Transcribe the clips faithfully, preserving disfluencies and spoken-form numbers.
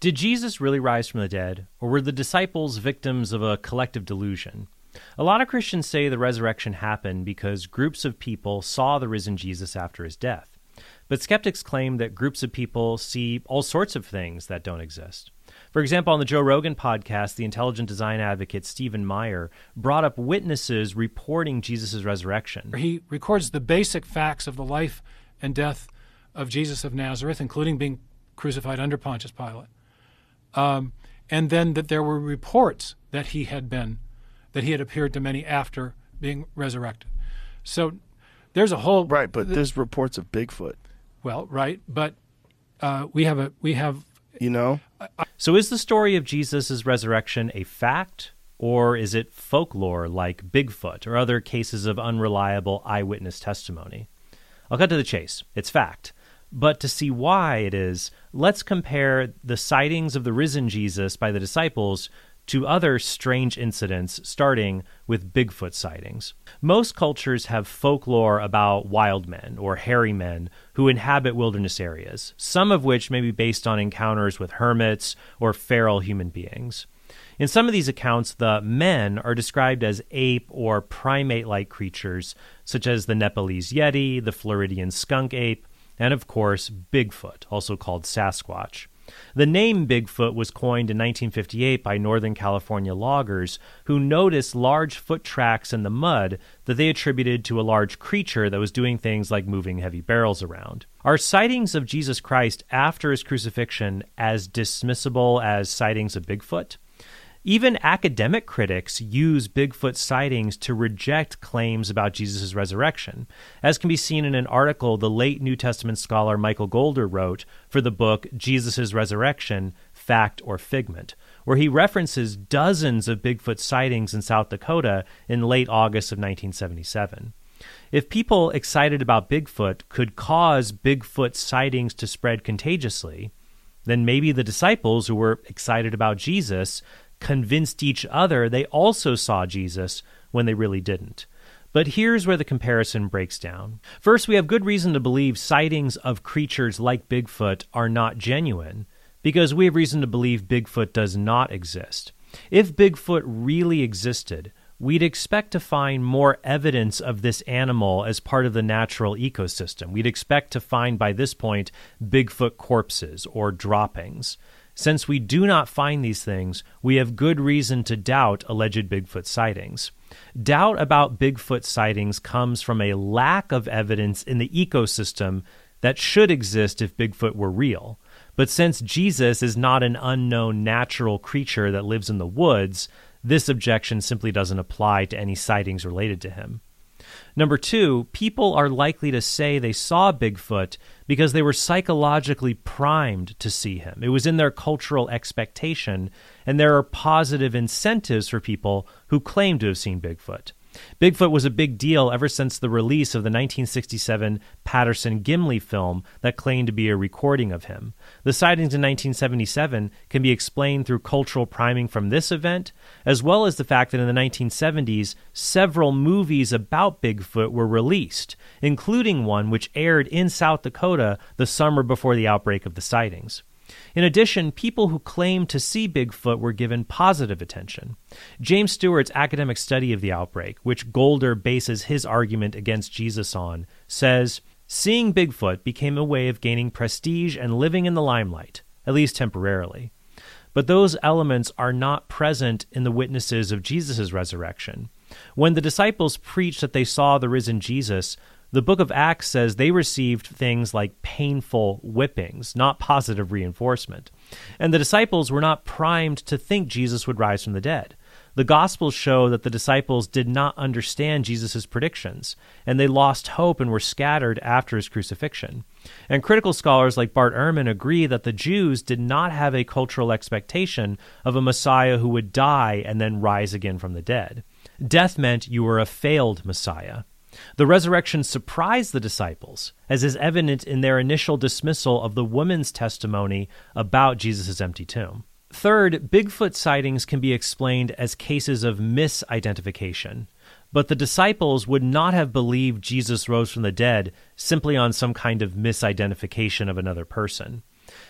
Did Jesus really rise from the dead, or were the disciples victims of a collective delusion? A lot of Christians say the resurrection happened because groups of people saw the risen Jesus after his death. But skeptics claim that groups of people see all sorts of things that don't exist. For example, on the Joe Rogan podcast, the intelligent design advocate Stephen Meyer brought up witnesses reporting Jesus' resurrection. He records the basic facts of the life and death of Jesus of Nazareth, including being crucified under Pontius Pilate. Um, and then that there were reports that he had been, that he had appeared to many after being resurrected. So there's a whole... Right, but th- there's reports of Bigfoot. Well, right, but uh, we have a... we have. You know? I, so is the story of Jesus' resurrection a fact, or is it folklore like Bigfoot or other cases of unreliable eyewitness testimony? I'll cut to the chase. It's fact. But to see why it is, let's compare the sightings of the risen Jesus by the disciples to other strange incidents, starting with Bigfoot sightings. Most cultures have folklore about wild men or hairy men who inhabit wilderness areas, some of which may be based on encounters with hermits or feral human beings. In some of these accounts, the men are described as ape or primate-like creatures, such as the Nepalese Yeti, the Floridian skunk ape, and of course, Bigfoot, also called Sasquatch. The name Bigfoot was coined in nineteen fifty-eight by Northern California loggers who noticed large foot tracks in the mud that they attributed to a large creature that was doing things like moving heavy barrels around. Are sightings of Jesus Christ after his crucifixion as dismissible as sightings of Bigfoot? Even academic critics use Bigfoot sightings to reject claims about Jesus' resurrection, as can be seen in an article the late New Testament scholar Michael Golder wrote for the book Jesus' Resurrection, Fact or Figment, where he references dozens of Bigfoot sightings in South Dakota in late August of nineteen seventy-seven. If people excited about Bigfoot could cause Bigfoot sightings to spread contagiously, then maybe the disciples who were excited about Jesus convinced each other they also saw Jesus when they really didn't. But here's where the comparison breaks down. First, we have good reason to believe sightings of creatures like Bigfoot are not genuine, because we have reason to believe Bigfoot does not exist. If Bigfoot really existed, we'd expect to find more evidence of this animal as part of the natural ecosystem. We'd expect to find by this point Bigfoot corpses or droppings. Since we do not find these things, we have good reason to doubt alleged Bigfoot sightings. Doubt about Bigfoot sightings comes from a lack of evidence in the ecosystem that should exist if Bigfoot were real. But since Jesus is not an unknown natural creature that lives in the woods, this objection simply doesn't apply to any sightings related to him. Number two, people are likely to say they saw Bigfoot because they were psychologically primed to see him. It was in their cultural expectation, and there are positive incentives for people who claim to have seen Bigfoot. Bigfoot was a big deal ever since the release of the nineteen sixty-seven Patterson-Gimlin film that claimed to be a recording of him. The sightings in nineteen seventy-seven can be explained through cultural priming from this event, as well as the fact that in the nineteen seventies, several movies about Bigfoot were released, including one which aired in South Dakota the summer before the outbreak of the sightings. In addition, people who claimed to see Bigfoot were given positive attention. James Stewart's academic study of the outbreak, which Golder bases his argument against Jesus on, says, seeing Bigfoot became a way of gaining prestige and living in the limelight, at least temporarily. But those elements are not present in the witnesses of Jesus' resurrection. When the disciples preached that they saw the risen Jesus, the book of Acts says they received things like painful whippings, not positive reinforcement. And the disciples were not primed to think Jesus would rise from the dead. The Gospels show that the disciples did not understand Jesus' predictions, and they lost hope and were scattered after his crucifixion. And critical scholars like Bart Ehrman agree that the Jews did not have a cultural expectation of a Messiah who would die and then rise again from the dead. Death meant you were a failed Messiah. The resurrection surprised the disciples, as is evident in their initial dismissal of the woman's testimony about Jesus' empty tomb. Third, Bigfoot sightings can be explained as cases of misidentification, but the disciples would not have believed Jesus rose from the dead simply on some kind of misidentification of another person.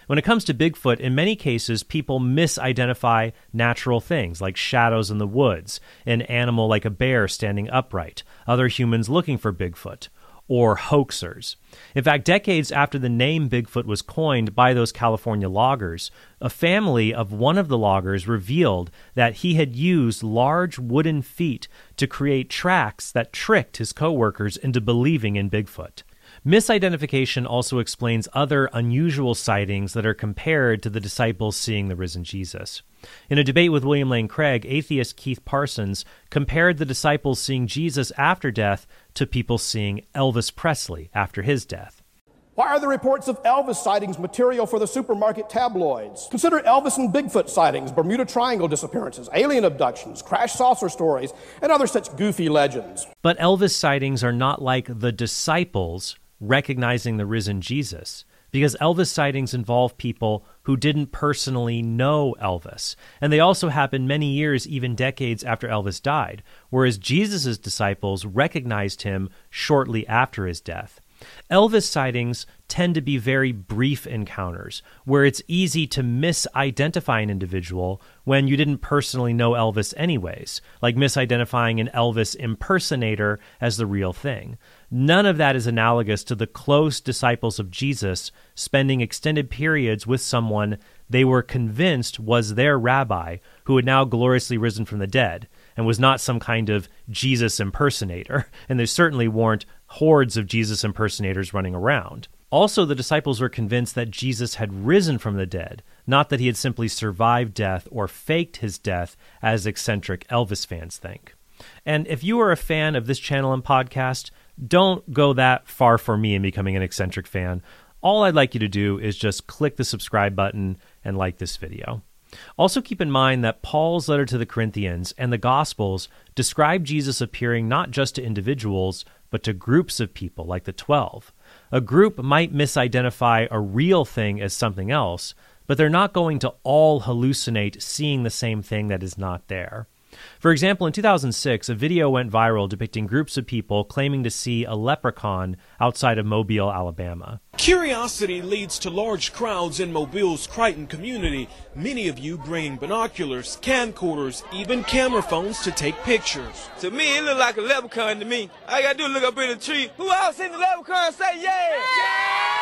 When it comes to Bigfoot, in many cases, people misidentify natural things like shadows in the woods, an animal like a bear standing upright, other humans looking for Bigfoot, or hoaxers. In fact, decades after the name Bigfoot was coined by those California loggers, a family of one of the loggers revealed that he had used large wooden feet to create tracks that tricked his coworkers into believing in Bigfoot. Misidentification also explains other unusual sightings that are compared to the disciples seeing the risen Jesus. In a debate with William Lane Craig, atheist Keith Parsons compared the disciples seeing Jesus after death to people seeing Elvis Presley after his death. Why are the reports of Elvis sightings material for the supermarket tabloids? Consider Elvis and Bigfoot sightings, Bermuda Triangle disappearances, alien abductions, crash saucer stories, and other such goofy legends. But Elvis sightings are not like the disciples recognizing the risen Jesus, because Elvis sightings involve people who didn't personally know Elvis, and they also happened many years, even decades after Elvis died, whereas Jesus' disciples recognized him shortly after his death. Elvis sightings tend to be very brief encounters, where it's easy to misidentify an individual when you didn't personally know Elvis anyways, like misidentifying an Elvis impersonator as the real thing. None of that is analogous to the close disciples of Jesus spending extended periods with someone they were convinced was their rabbi, who had now gloriously risen from the dead, and was not some kind of Jesus impersonator, and there certainly weren't hordes of Jesus impersonators running around. Also, the disciples were convinced that Jesus had risen from the dead, not that he had simply survived death or faked his death, as eccentric Elvis fans think. And if you are a fan of this channel and podcast, don't go that far for me in becoming an eccentric fan. All I'd like you to do is just click the subscribe button and like this video. Also keep in mind that Paul's letter to the Corinthians and the Gospels describe Jesus appearing not just to individuals, but to groups of people like the twelve. A group might misidentify a real thing as something else, but they're not going to all hallucinate seeing the same thing that is not there. For example, in two thousand six, a video went viral depicting groups of people claiming to see a leprechaun outside of Mobile, Alabama. Curiosity leads to large crowds in Mobile's Crichton community, many of you bringing binoculars, camcorders, even camera phones to take pictures. To me, it looked like a leprechaun to me. All I gotta do is look up in the tree. Who else seen the leprechaun? Say yeah! Yeah!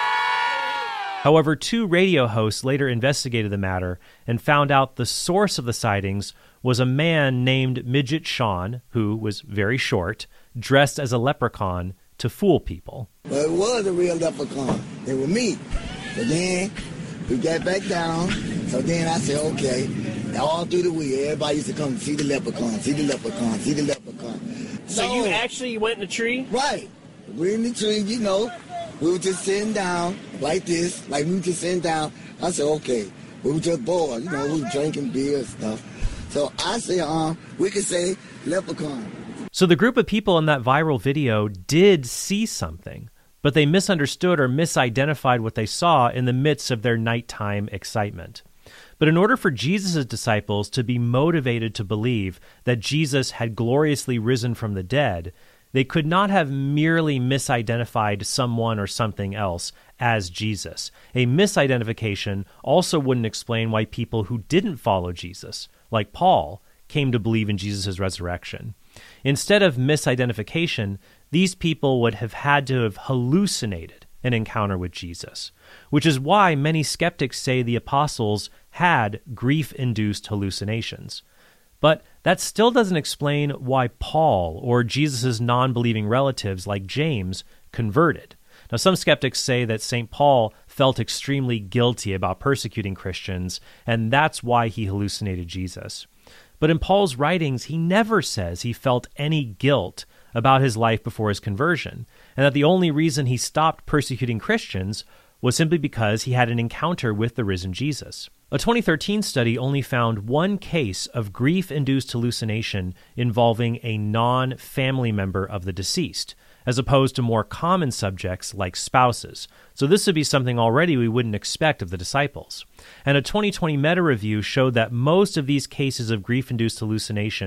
However, two radio hosts later investigated the matter and found out the source of the sightings was a man named Midget Sean, who was very short, dressed as a leprechaun to fool people. Well, it was a real leprechaun. It was me. But then we got back down. So then I said, okay. All through the week, everybody used to come see the leprechaun, see the leprechaun, see the leprechaun. So, so you actually went in the tree? Right. We're in the tree, you know. We were just sitting down like this, like we were just sitting down. I said, okay. We were just bored, you know, we were drinking beer and stuff. So I say, um, we could say leprechaun. So the group of people in that viral video did see something, but they misunderstood or misidentified what they saw in the midst of their nighttime excitement. But in order for Jesus' disciples to be motivated to believe that Jesus had gloriously risen from the dead, they could not have merely misidentified someone or something else as Jesus. A misidentification also wouldn't explain why people who didn't follow Jesus, like Paul, came to believe in Jesus' resurrection. Instead of misidentification, these people would have had to have hallucinated an encounter with Jesus, which is why many skeptics say the apostles had grief-induced hallucinations. But that still doesn't explain why Paul or Jesus' non-believing relatives like James converted. Now, some skeptics say that Saint Paul felt extremely guilty about persecuting Christians, and that's why he hallucinated Jesus. But in Paul's writings, he never says he felt any guilt about his life before his conversion, and that the only reason he stopped persecuting Christians was simply because he had an encounter with the risen Jesus. A twenty thirteen study only found one case of grief-induced hallucination involving a non-family member of the deceased, as opposed to more common subjects like spouses. So this would be something already we wouldn't expect of the disciples. And a twenty twenty meta-review showed that most of these cases of grief-induced hallucination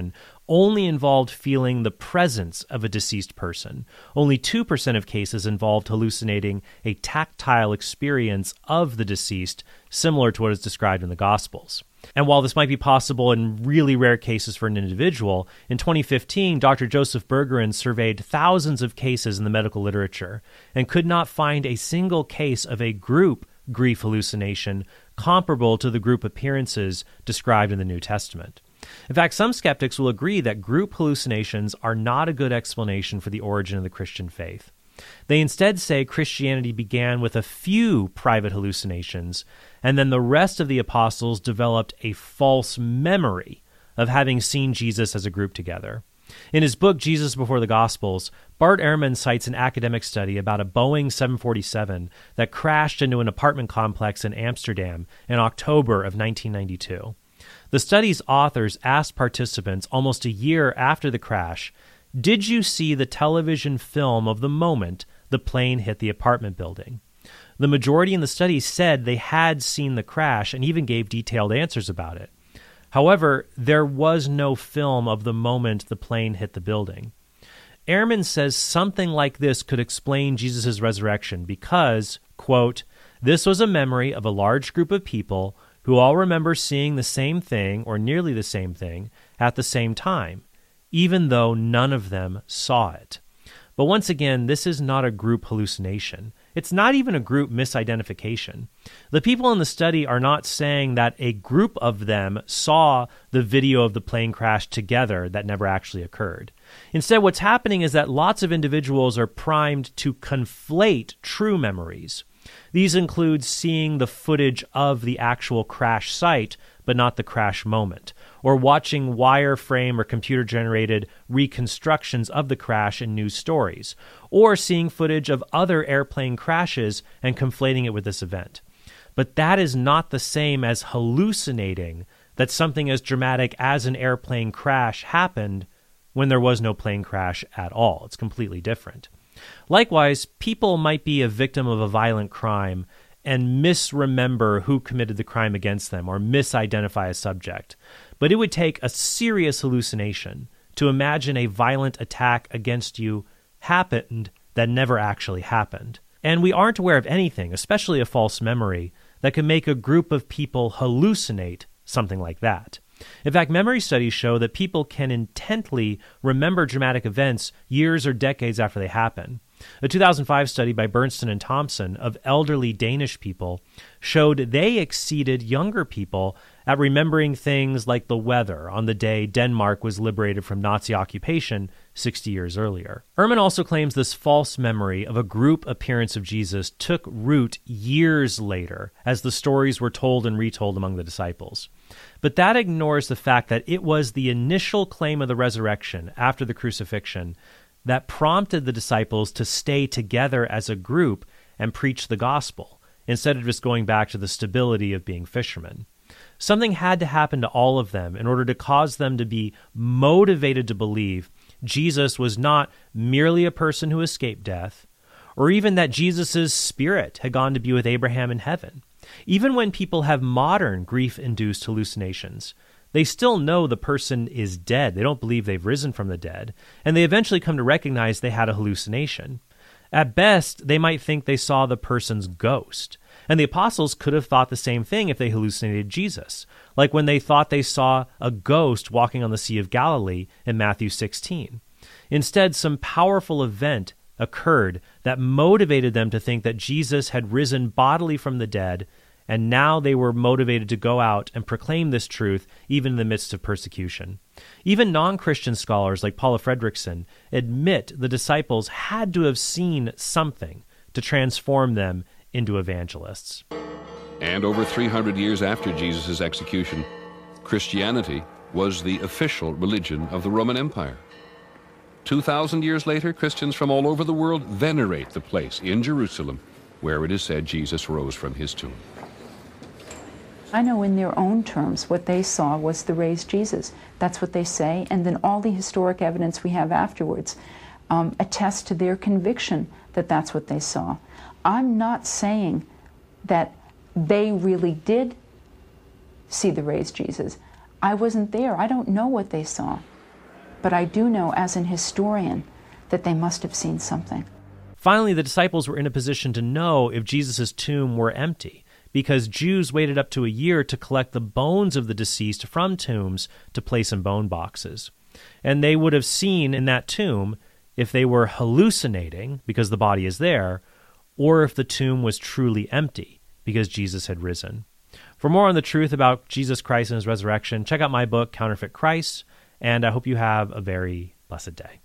only involved feeling the presence of a deceased person. Only two percent of cases involved hallucinating a tactile experience of the deceased, similar to what is described in the Gospels. And while this might be possible in really rare cases for an individual, in twenty fifteen, Doctor Joseph Bergeron surveyed thousands of cases in the medical literature and could not find a single case of a group grief hallucination comparable to the group appearances described in the New Testament. In fact, some skeptics will agree that group hallucinations are not a good explanation for the origin of the Christian faith. They instead say Christianity began with a few private hallucinations, and then the rest of the apostles developed a false memory of having seen Jesus as a group together. In his book, Jesus Before the Gospels, Bart Ehrman cites an academic study about a Boeing seven forty-seven that crashed into an apartment complex in Amsterdam in October of nineteen ninety-two. The study's authors asked participants almost a year after the crash, "Did you see the television film of the moment the plane hit the apartment building?" The majority in the study said they had seen the crash and even gave detailed answers about it. However, there was no film of the moment the plane hit the building. Ehrman says something like this could explain Jesus' resurrection because, quote, "This was a memory of a large group of people who all remember seeing the same thing or nearly the same thing at the same time, even though none of them saw it." But once again, this is not a group hallucination. It's not even a group misidentification. The people in the study are not saying that a group of them saw the video of the plane crash together that never actually occurred. Instead, what's happening is that lots of individuals are primed to conflate true memories. These include seeing the footage of the actual crash site, but not the crash moment, or watching wireframe or computer-generated reconstructions of the crash in news stories, or seeing footage of other airplane crashes and conflating it with this event. But that is not the same as hallucinating that something as dramatic as an airplane crash happened when there was no plane crash at all. It's completely different. Likewise, people might be a victim of a violent crime and misremember who committed the crime against them or misidentify a subject. But it would take a serious hallucination to imagine a violent attack against you happened that never actually happened. And we aren't aware of anything, especially a false memory, that can make a group of people hallucinate something like that. In fact, memory studies show that people can intently remember dramatic events years or decades after they happen. A two thousand five study by Bernstein and Thompson of elderly Danish people showed they exceeded younger people at remembering things like the weather on the day Denmark was liberated from Nazi occupation sixty years earlier. Ehrman also claims this false memory of a group appearance of Jesus took root years later as the stories were told and retold among the disciples. But that ignores the fact that it was the initial claim of the resurrection after the crucifixion that prompted the disciples to stay together as a group and preach the gospel, instead of just going back to the stability of being fishermen. Something had to happen to all of them in order to cause them to be motivated to believe Jesus was not merely a person who escaped death, or even that Jesus' spirit had gone to be with Abraham in heaven. Even when people have modern grief-induced hallucinations, they still know the person is dead. They don't believe they've risen from the dead, and they eventually come to recognize they had a hallucination. At best, they might think they saw the person's ghost, and the apostles could have thought the same thing if they hallucinated Jesus, like when they thought they saw a ghost walking on the Sea of Galilee in Matthew sixteen. Instead, some powerful event occurred that motivated them to think that Jesus had risen bodily from the dead, and now they were motivated to go out and proclaim this truth even in the midst of persecution. Even non-Christian scholars like Paula Fredrickson admit the disciples had to have seen something to transform them into evangelists. And over three hundred years after Jesus' execution, Christianity was the official religion of the Roman Empire. two thousand years later, Christians from all over the world venerate the place in Jerusalem where it is said Jesus rose from his tomb. I know in their own terms what they saw was the raised Jesus. That's what they say, and then all the historic evidence we have afterwards um, attests to their conviction that that's what they saw. I'm not saying that they really did see the raised Jesus. I wasn't there. I don't know what they saw. but I do know as an historian that they must have seen something. Finally, the disciples were in a position to know if Jesus' tomb were empty, because Jews waited up to a year to collect the bones of the deceased from tombs to place in bone boxes. And they would have seen in that tomb if they were hallucinating, because the body is there, or if the tomb was truly empty, because Jesus had risen. For more on the truth about Jesus Christ and his resurrection, check out my book, Counterfeit Christ, and I hope you have a very blessed day.